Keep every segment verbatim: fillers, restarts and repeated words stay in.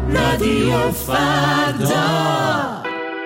رادیو فردا.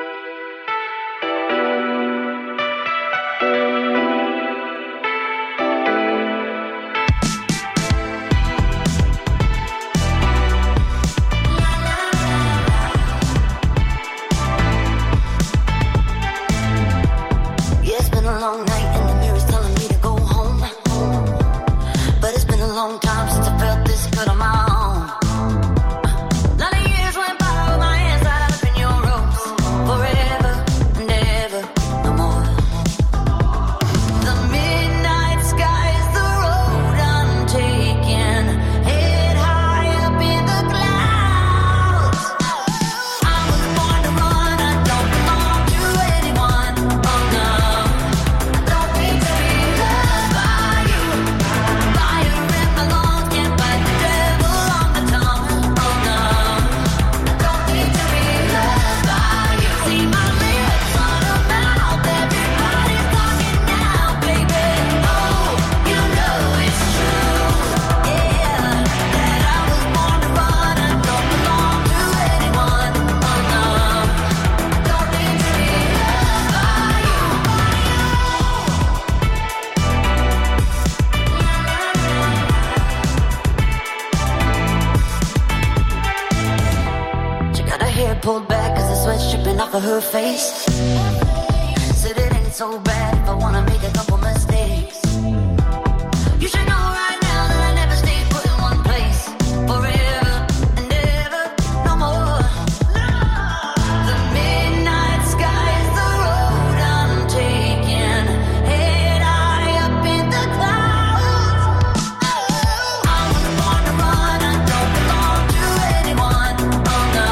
Pulled back cause the sweat's dripping off of her face. Said it ain't so bad if I wanna make a couple mistakes. You should know right now that I never stay put in one place forever and ever, no more. The midnight sky is the road I'm taking, head high up in the clouds. I was born to run, I don't belong to anyone, oh no.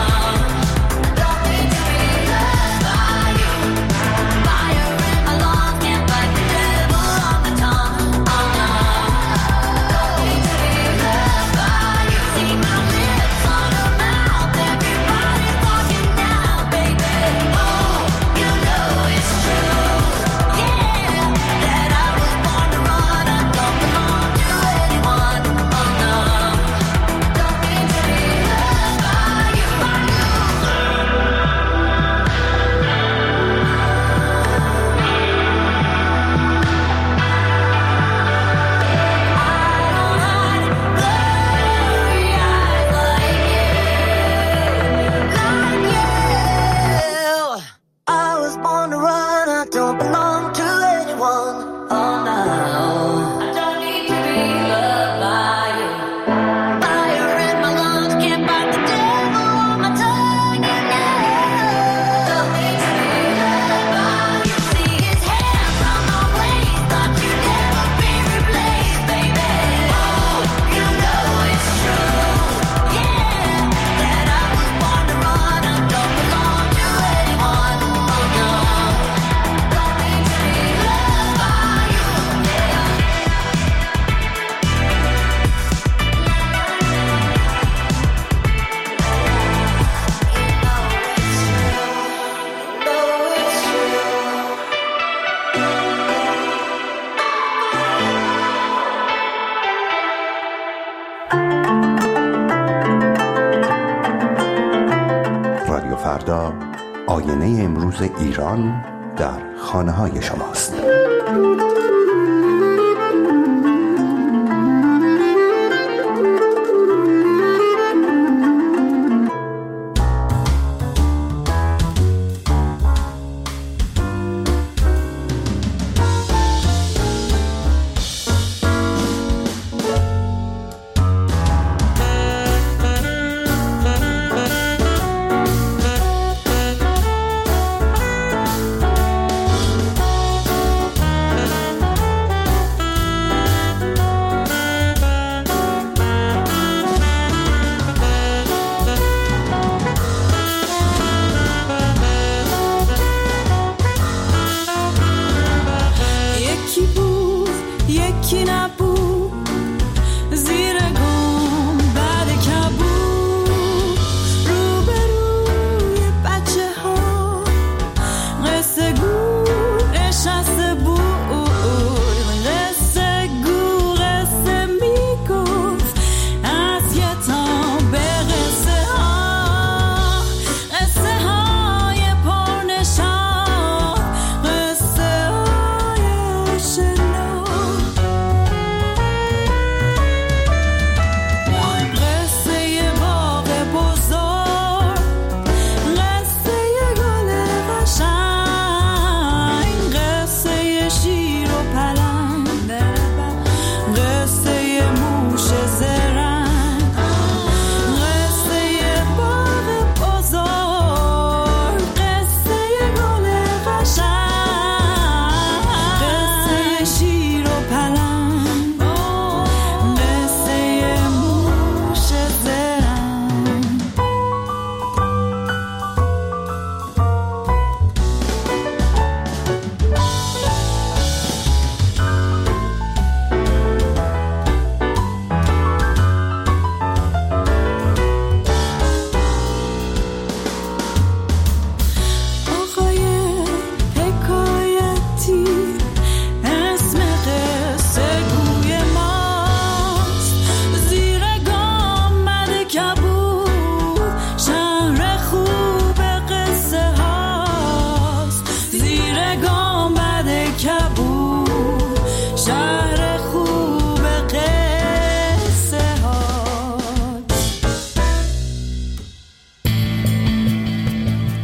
فردا آینه امروز ایران در خانه های شماست.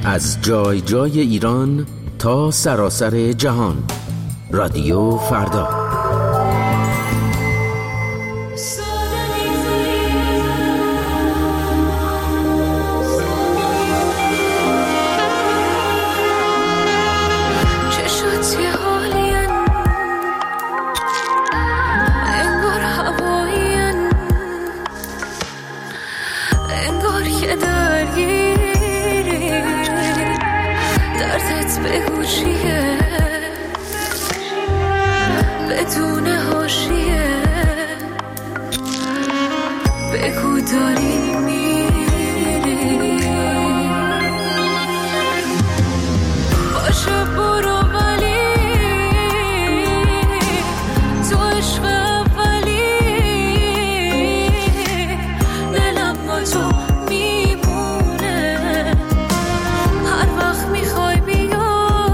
از جای جای ایران تا سراسر جهان. رادیو فردا. بگو چیه بدون حاشیه، بگو داری میری باشه برو، ولی تو عشق اولی دلم با تو میمونه، هر وقت میخوای بیا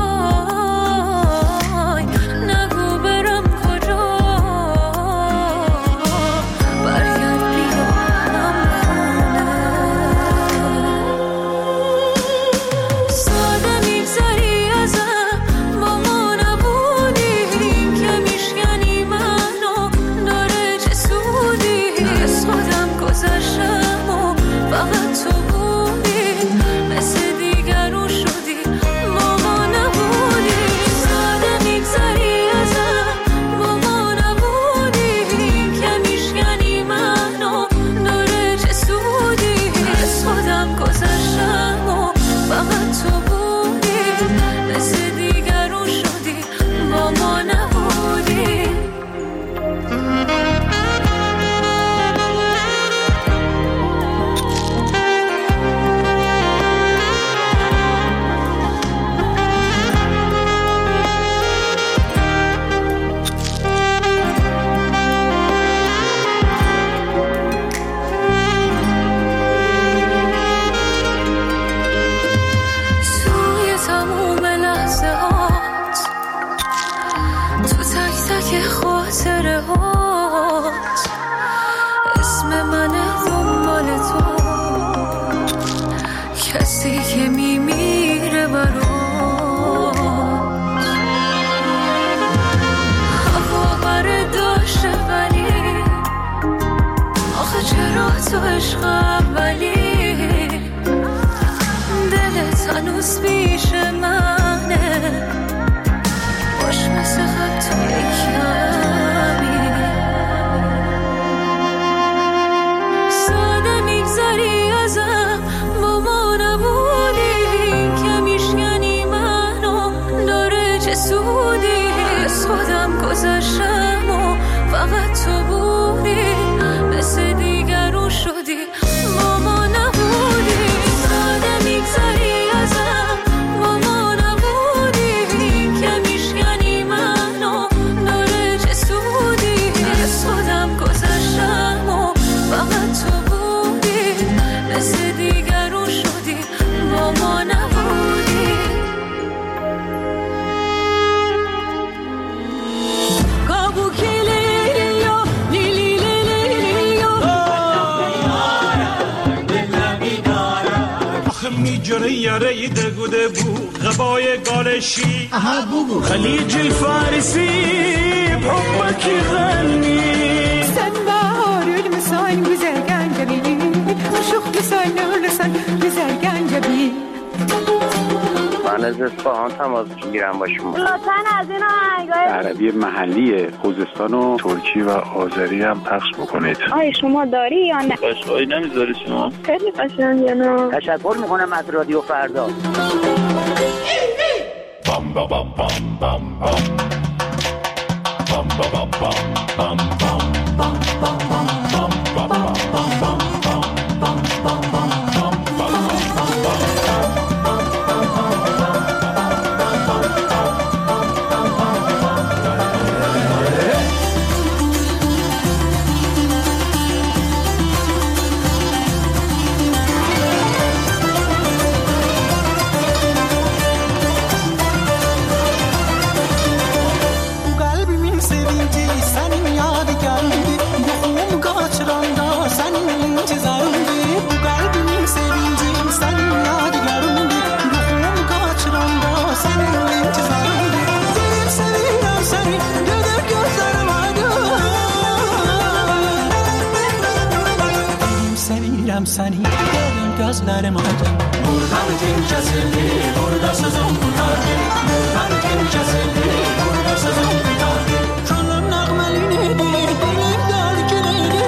تو عشق اولی دلت هنوز پیش منه، باش مثل خط توی کمی ساده میگذاری ازم، با ما نبودی که میشکنی منو، داره چه سودی از خودم گذاشتم و فقط تو بودی، مثل دیگرون شدی با ما نبودی، ساده میگذاری ازم، با ما نبودی که میشکنی منو، داره چه سودی از خودم گذاشتم و فقط تو بودی، مثل دیگرون شدی با ما نبودی. میجره یاره دگوده بو غبای گالشی خلیج الفارسی بحبك غني sen bahar المسان güzel gencebi aşık lisan lisan güzel gencebi من از اصفهان تماس میگیرم با شما. لطفاً از این آهنگای عربی محلی خوزستان و ترکی و آذری هم پخش بکنید. آیا شما داری یا نه؟ قشنگی نمیذاری شما؟ خیلی قشنگه نه. تشکر میکنم از رادیو فردا. بام بام بام بام بام بام بام بام بام بام sevinci senin yadigarı, Buldam seni derin gözlerim aydın. Buradan dil kesildi, burada sözüm tutardı. Buradan dil kesildi, burada sözüm tutardı. Canım nağmeliydi, dilim dergiliydi.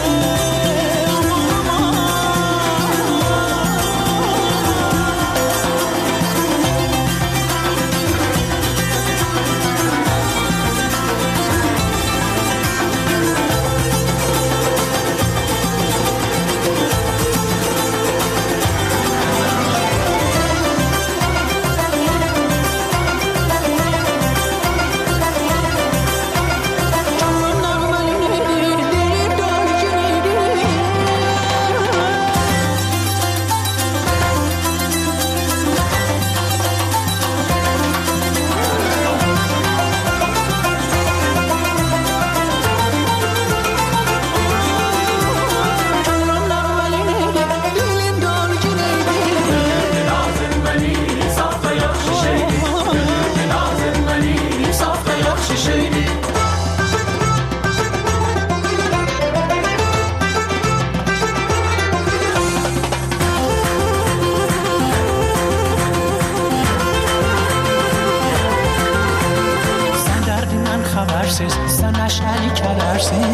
Sen neşeli kedersin.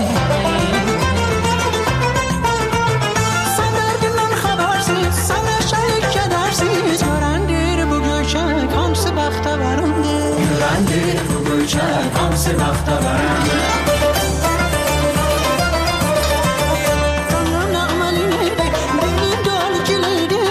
Sen derdinden habersiz, sen neşeli kedersiz. Görendir bu göçek, hamsi bakta varındır. Görendir bu göçek, hamsi bakta varındır. Canım nağmeliydi, dilim dolgiliydi.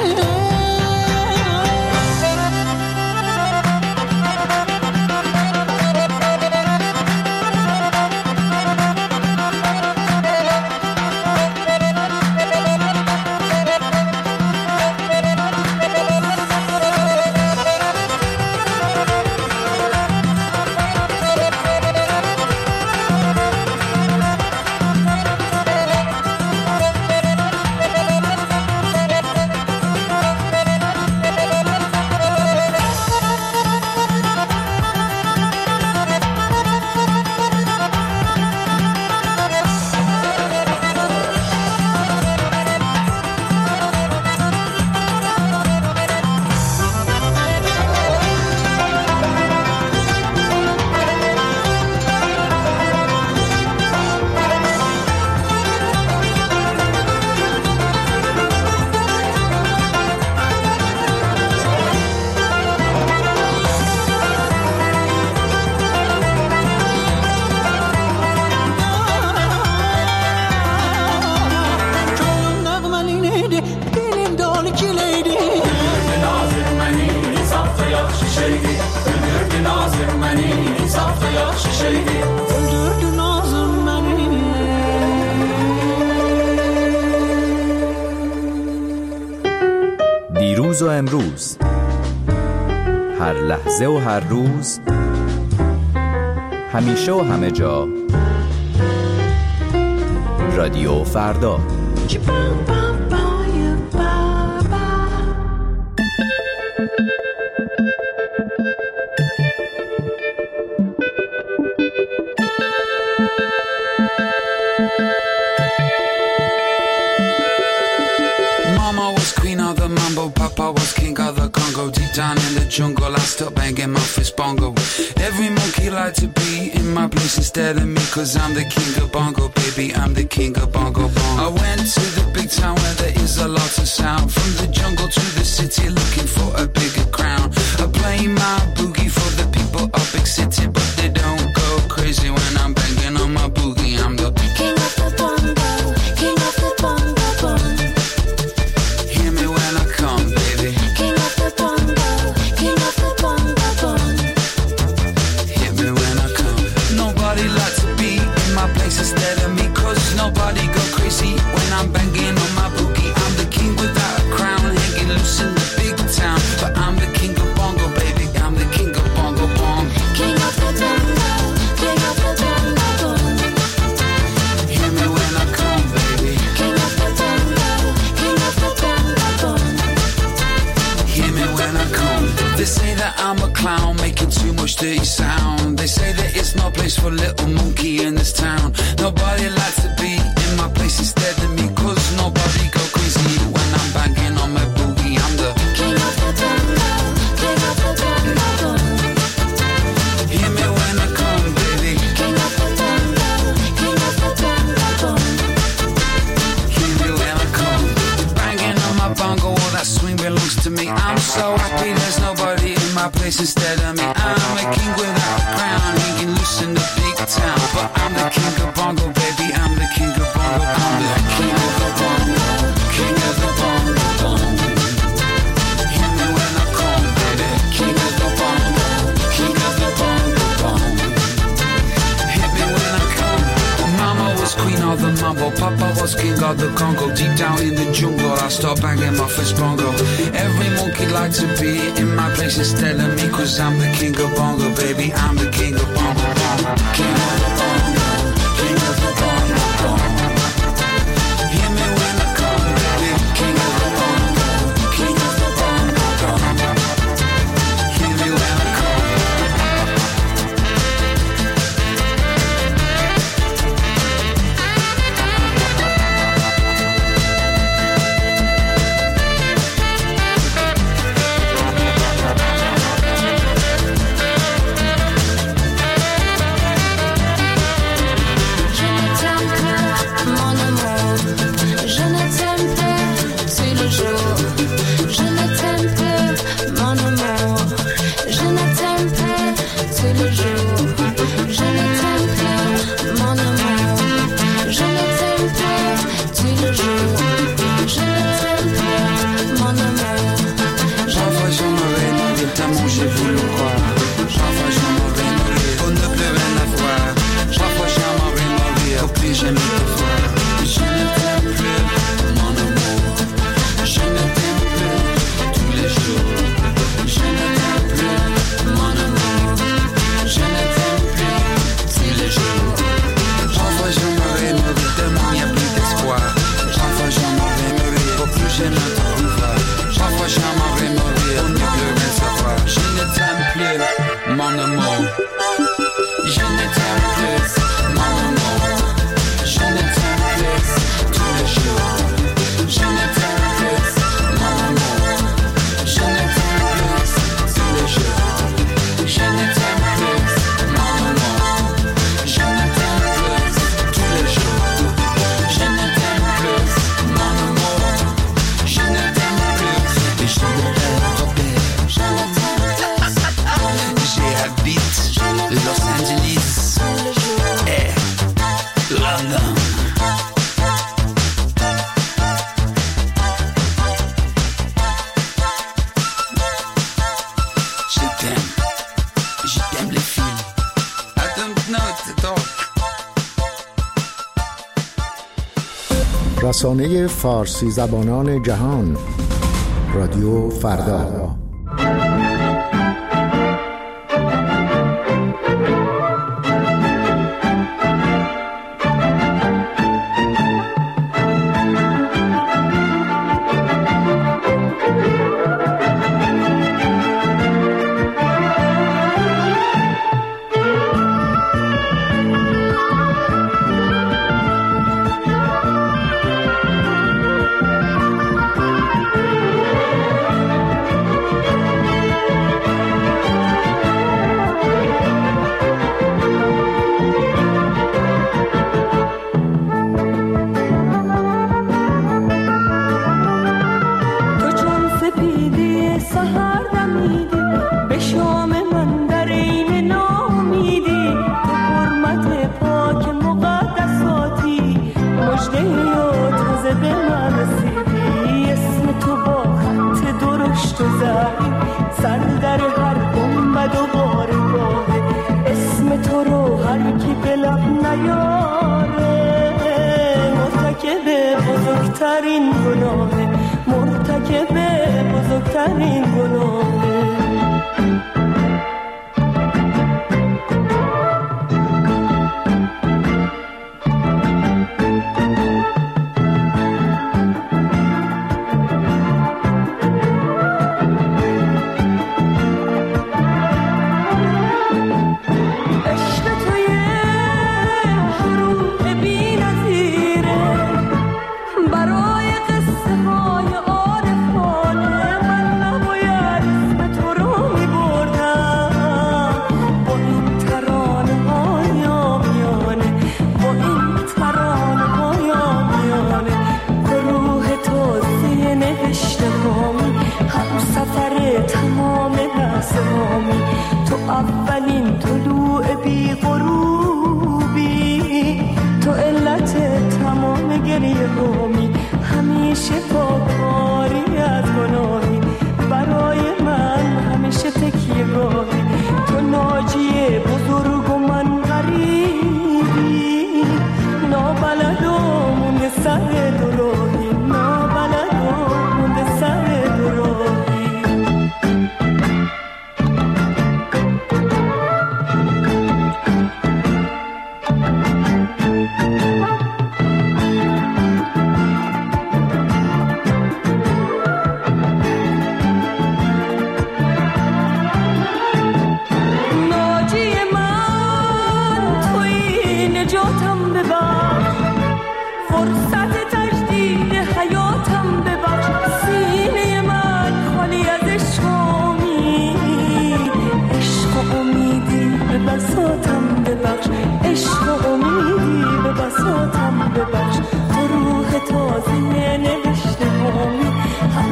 دیروز و امروز، هر لحظه و هر روز، همیشه و همه جا، رادیو فردا. Down in the jungle, I still banging my fist bongo. Every monkey like to be in my place instead of me, cause I'm the king of bongo, baby, I'm the king of bongo bongo. I went to the big town where there is a lot of sound. From the jungle to the city, looking for a bigger crown. I play my boogie for the people of big city, but they don't go crazy when I'm banging on my boogie. I'm the king of the bongo, king of the bongo bongo. Hear me when I come, baby. King of the bongo, king of the bongo bongo. Hear me when I come. Nobody likes to be in my place instead of me, cause nobody go crazy when I'm banging on my boogie. I'm the king without a crown, hanging loose in the big town, but I'm the king of bongo, baby. I'm the king of bongo bongo. King of the bongo, king of the bongo bongo. Hear me when I come, baby. King of the bongo, king of the bongo bongo. Hear me when I come. They say that I'm a clown, making too much dirty sound. They say that it's no place for little monkey in this town. Nobody likes to be in my place instead of me, cause nobody go crazy me. I'm so happy there's nobody in my place instead of me. I'm a king without a crown, hanging loose in the big town. But I'm the king of bongo, baby, I'm the king of bongo. I'm the king of the bongo, king of the bongo, bongo. Hear me when I come, baby, king of the bongo, king of the bongo, bongo. Hit me when I come. Mama was queen of the mambo, Papa was king of the Congo. Deep down in the jungle, I start banging my first bongo. Every monkey like to be in my place instead of me, cause I'm the king of bongo, baby, I'm the king of bongo, bongo. King of the bongo, king of the bongo, bongo. Hear me when I come, baby, king of the bongo, king of the bongo, bongo. Hear me when I come. رسانه فارسی زبانان جهان، رادیو فردا. بزرگترین گناه مرتکب بزرگترین گناه. برای قصه های عارفانه من نباید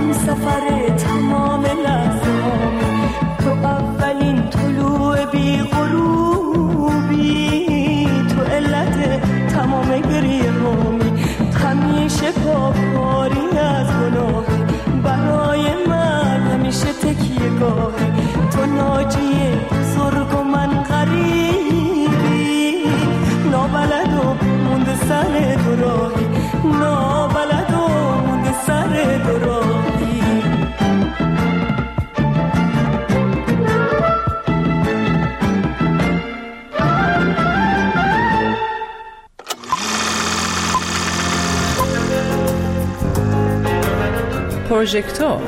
هم سفر تمام لحظامی، تو اولین طلوع بی غروبی، تو علت تمام گریه هامی، همیشه پاکاری از گناهی، برای من همیشه تکیه گاهی، تو ناجی بزرگ و من غریبی، نابلد و مونده سر دو راهی، نابلد و مونده سر دو راهی. پروژکتور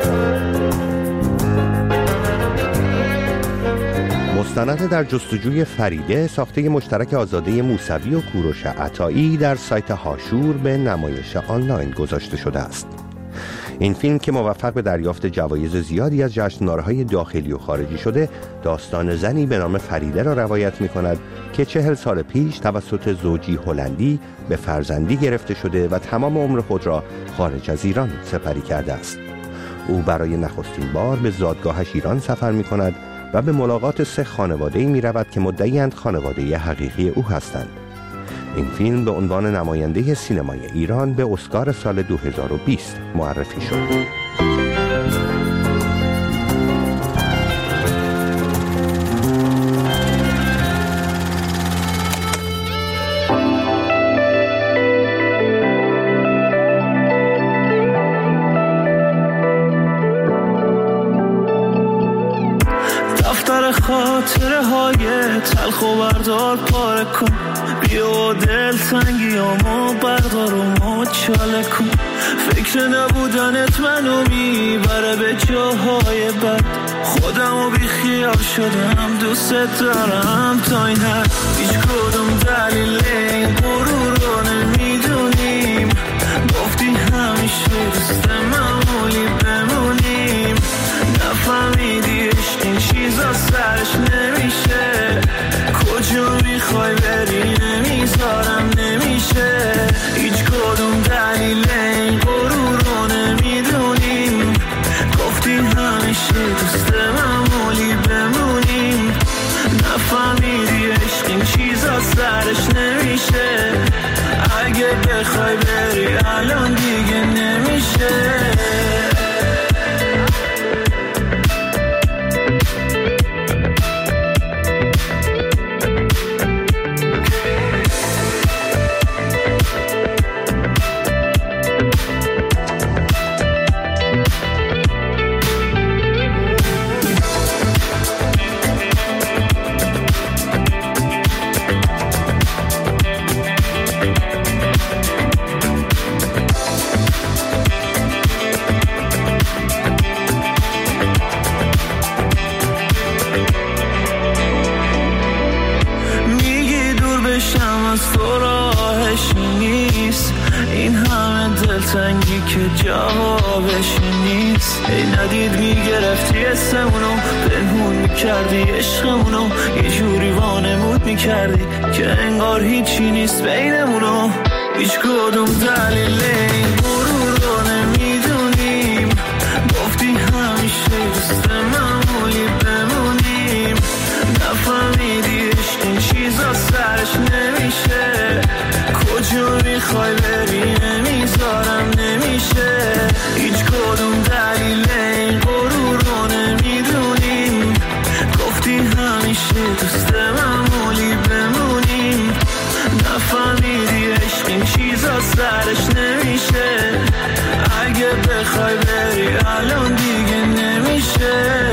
مستند در جستجوی فریده ساخته مشترک آزاده موسوی و کوروش عطایی در سایت هاشور به نمایش آنلاین گذاشته شده است. این فیلم که موفق به دریافت جوایز زیادی از جشنواره‌های داخلی و خارجی شده، داستان زنی به نام فریده را روایت می‌کند که چهل سال پیش توسط زوجی هلندی به فرزندی گرفته شده و تمام عمر خود را خارج از ایران سپری کرده است. او برای نخستین بار به زادگاهش ایران سفر می‌کند و به ملاقات سه خانواده‌ای می‌رود که مدعی‌اند خانواده حقیقی او هستند. این فیلم به عنوان نماینده سینمای ایران به اسکار سال دو هزار و بیست معرفی شد. خاطره های تلخ و بردار پاره کن، بیا دل تنگیامو بردار و مچاله کن، فکر نبودنت منو میبره به جاهای بد، خودمو بی خیال شدم دوست دارم تا این حد، هیچ کدوم دلیل این غرور رو نمیدونیم، گفتی همیشه دوست معمولی بمونیم، نفهمیدی عشق این چیزا سرش نمیشه، کجا میخوای بری نمیذارم نمیشه، هیچ کدوم دلیل این غرور رو نمیدونیم، گفتی همیشه دوست معمولی بمونیم، نفهمیدی عشق این چیزا سرش نمیشه، اگه بخوای بری الان دیگه نمیشه. تنگی که جوابش نیست، ای ندید میگرفتی اسمونو، پنهون میکردی عشقمونو، یه جوری وانمود میکردی که انگار هیچی نیست بینمونو، هیچ کدوم دلیل این غرور رو نمیدونیم، گفتی همیشه دوست معمولی بمونیم، نفهمیدی عشق این چیزا سرش نمیشه، کجا میخوای بری نمیذارم نمیشه، هیچ کدوم دلیل این غرور رو نمیدونیم، گفتی همیشه دوست معمولی بمونیم، نفهمیدی عشق این چیزا سرش نمیشه، اگه بخوای بری الان دیگه نمیشه.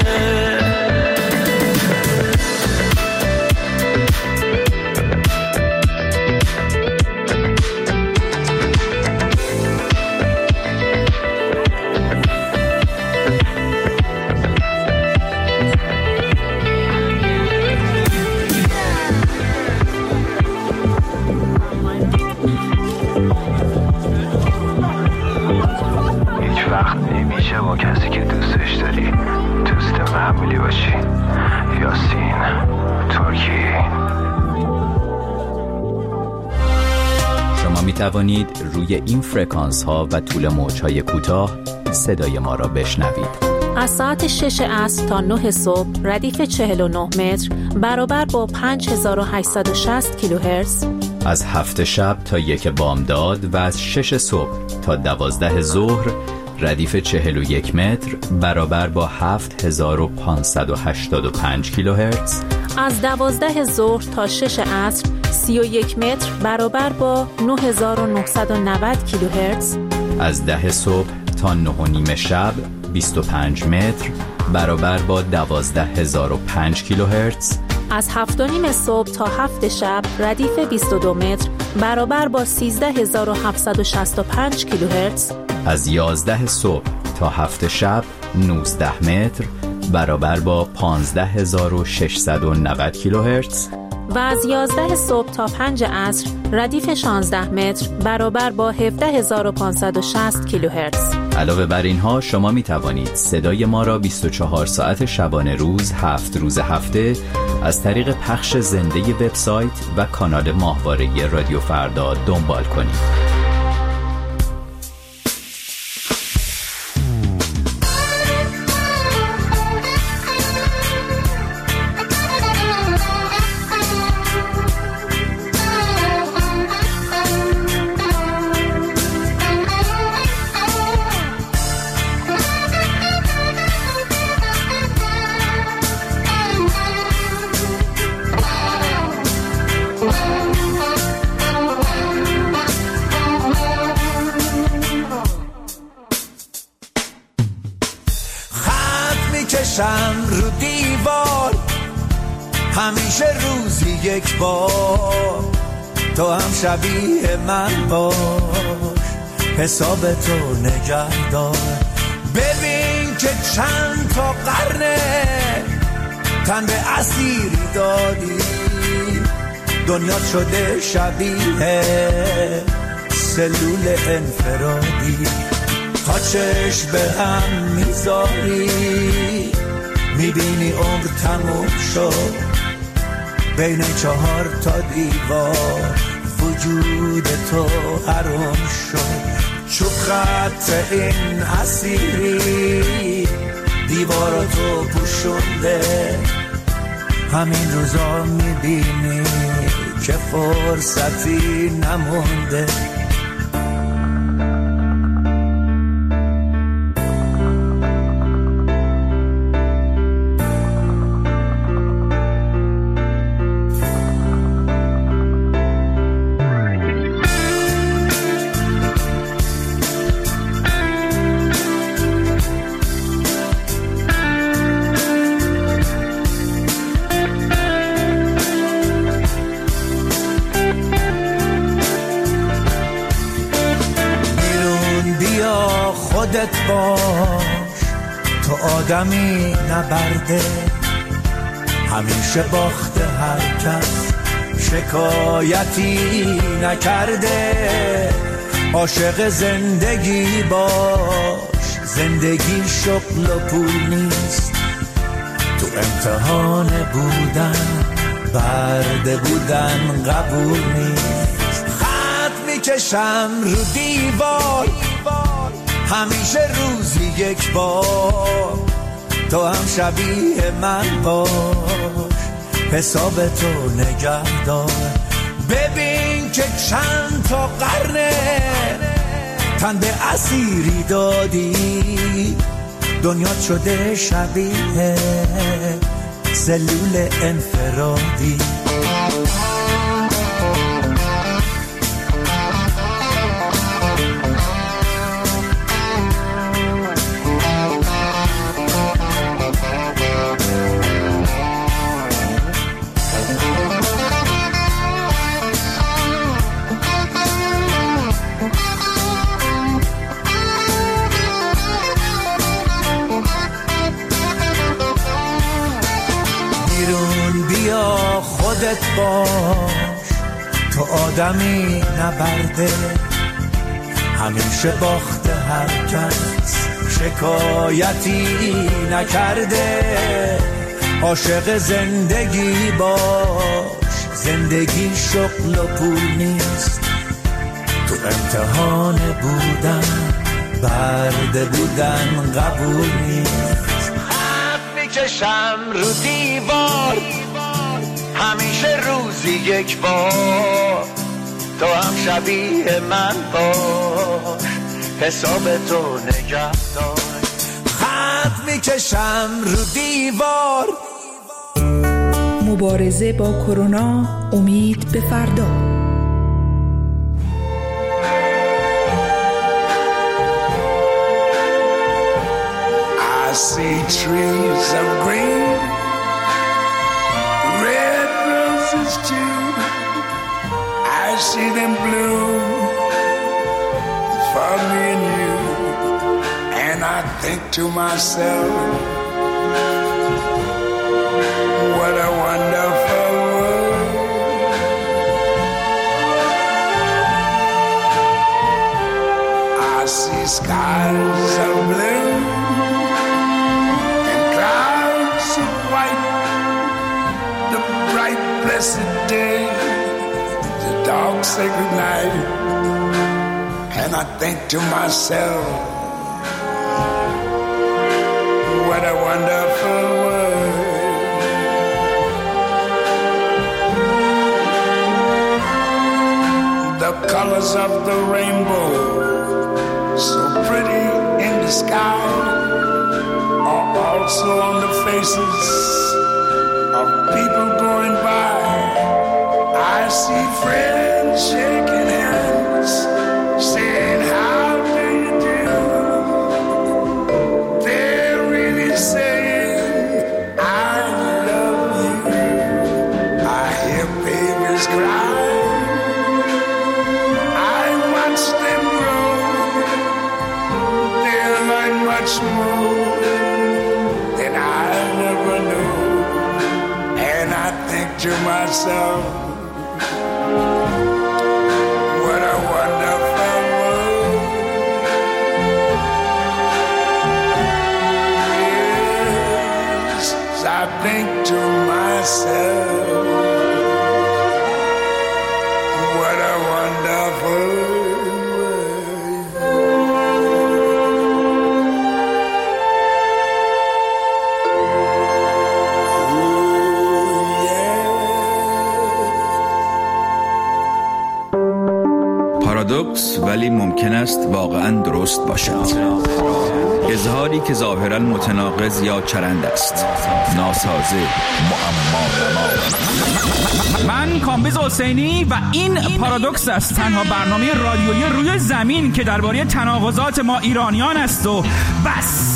با کسی که دوستش داری دوست معمولی باشی. یاسین ترکی. شما می توانید روی این فرکانس ها و طول موج های کوتاه صدای ما را بشنوید. از ساعت شش عصر تا نه صبح ردیف چهل و نه متر برابر با پنج هزار و هشتصد و شصت کیلوهرتز. از هفت شب تا یک بامداد و از شش صبح تا دوازده ظهر ردیف چهل و یک متر برابر با هفت هزار و پانصد و هشتاد و پنج کیلوهرتز. از دوازده ظهر تا شش عصر سی و یک متر برابر با نه هزار و نهصد و نود کیلوهرتز. از ده صبح تا نه و نیم شب بیست و پنج متر برابر با دوازده هزار و پنج کیلوهرتز. از هفت و نیم صبح تا هفت شب ردیف بیست و دو متر برابر با سیزده هزار و هفتصد و شصت و پنج کیلوهرتز. از یازده صبح تا هفت شب نوزده متر برابر با پانزده هزار و ششصد و نود کیلوهرتز. و از یازده صبح تا پنج عصر ردیف شانزده متر برابر با هفده هزار و پانصد و شصت کیلوهرتز. علاوه بر اینها شما می توانید صدای ما را بیست و چهار ساعت شبانه روز هفت روز هفته از طریق پخش زنده وبسایت و کانال ماهواره رادیو فردا دنبال کنید. رو دیوار همیشه روزی یک بار، تو هم شبیه من باش، حساب تو نگه دار. ببین که چند تا قرنه تن به اسیری دادی، دنیا شده شبیه سلول انفرادی. تا چشم به هم میذاری میبینی عمر تموم شد، بین چهار تا دیوار وجود تو حرام شد. چوب خط این اسیری دیواراتو پوشونده، همین روزا میبینی که فرصتی نمونده. خودت باش، تو آدمی نبرده، همیشه باخته هر کس شکایتی نکرده. عاشق زندگی باش، زندگی شغل و پول نیست، تو امتحان بودن برده بودن قبول نیست. خط میکشم رو دیوار همیشه روزی یک بار، تو هم شبیه من باش، حساب تو نگه دار. ببین که چند تا قرنه تن به اسیری دادی، دنیا شده شبیه سلول انفرادی. خودت باش، تو آدمی نبرده، همیشه باخته هر کس شکایتی نکرده. عاشق زندگی باش، زندگی شغل و پول نیست، تو امتحان بودن برده بودن قبول نیست. خط میکشم رو دیوار همیشه روزی یک بار، تو هم شبیه من باش حساب تو نگه دار. خط میکشم رو دیوار. مبارزه با کرونا، امید به فردا. I see trees of green, red roses too. I see them bloom for me and you. And I think to myself, what a wonderful world. I see skies of blue and clouds of white, the bright blessed day, the dark sacred night. And I think to myself, what a wonderful world. The colors of the rainbow, so pretty in the sky, are also on the faces of people going by. I see friends shaking hands, saying how do you do. They're really saying I love you. I hear babies cry, I watch them grow. They'll learn much more than I never knew. And I think to myself, what a wonderful world. Yes, I think to myself, what a wonderful world. پارادوکس ولی ممکن است واقعاً درست باشد. اظهاری که ظاهراً متناقض یا چرند است، ناسازه، معما. من کامبیز حسینی و این پارادوکس است، تنها برنامه رادیویی روی زمین که درباره تناقضات ما ایرانیان است و بس.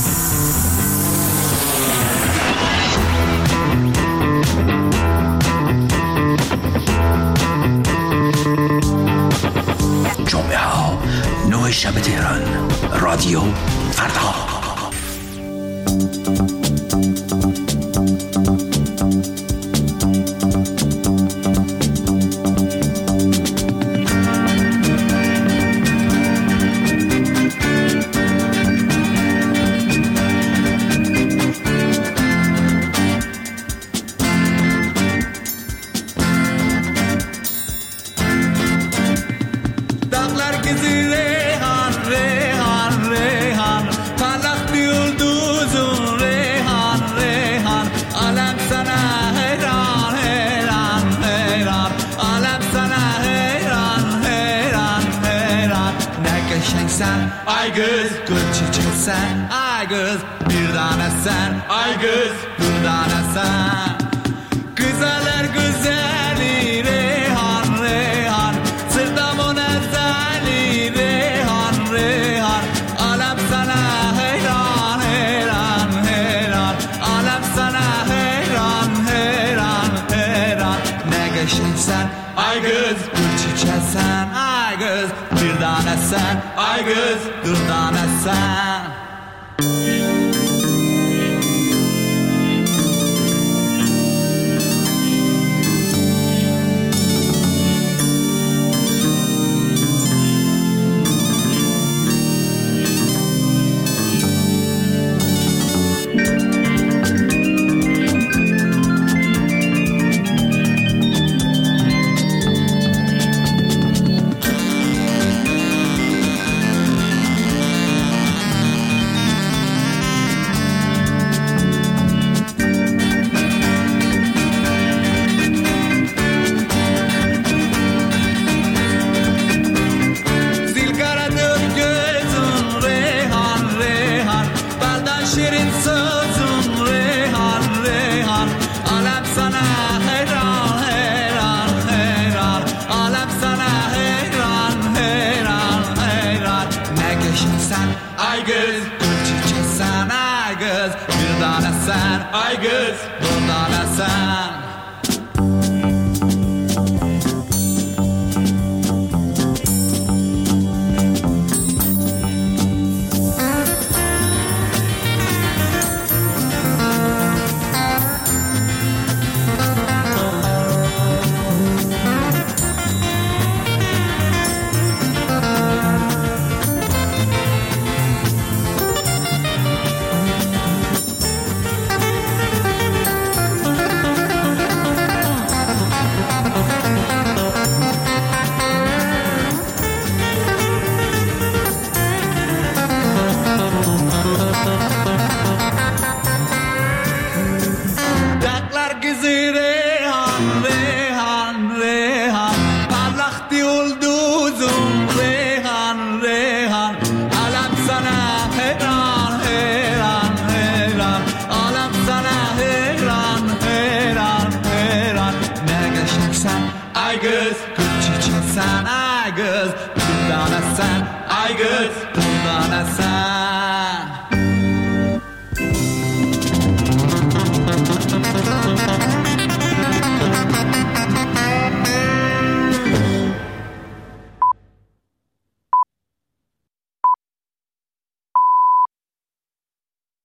جمعه ها نه شب تهران، رادیو فردا. Ay kız gül çiçeksen, ay kız bir tanesen, ay kız bir tanesen. Güzeller güzeli Reyhan Reyhan, sırtımın ezeli Reyhan Reyhan. Alem sana heyran heyran heyran, alem sana heyran heyran heyran. Ne geçensen, ay kız gül çiçeksen, ay kız bir tanesen, ay kız bir tanesen. şirin sözüm Reyhan Reyhan alem sana heyran heyran heyran alem sana heyran heyran heyran ne geçsen ay göz gül çiçeksen ay göz bir tane sen ay göz bir tane sen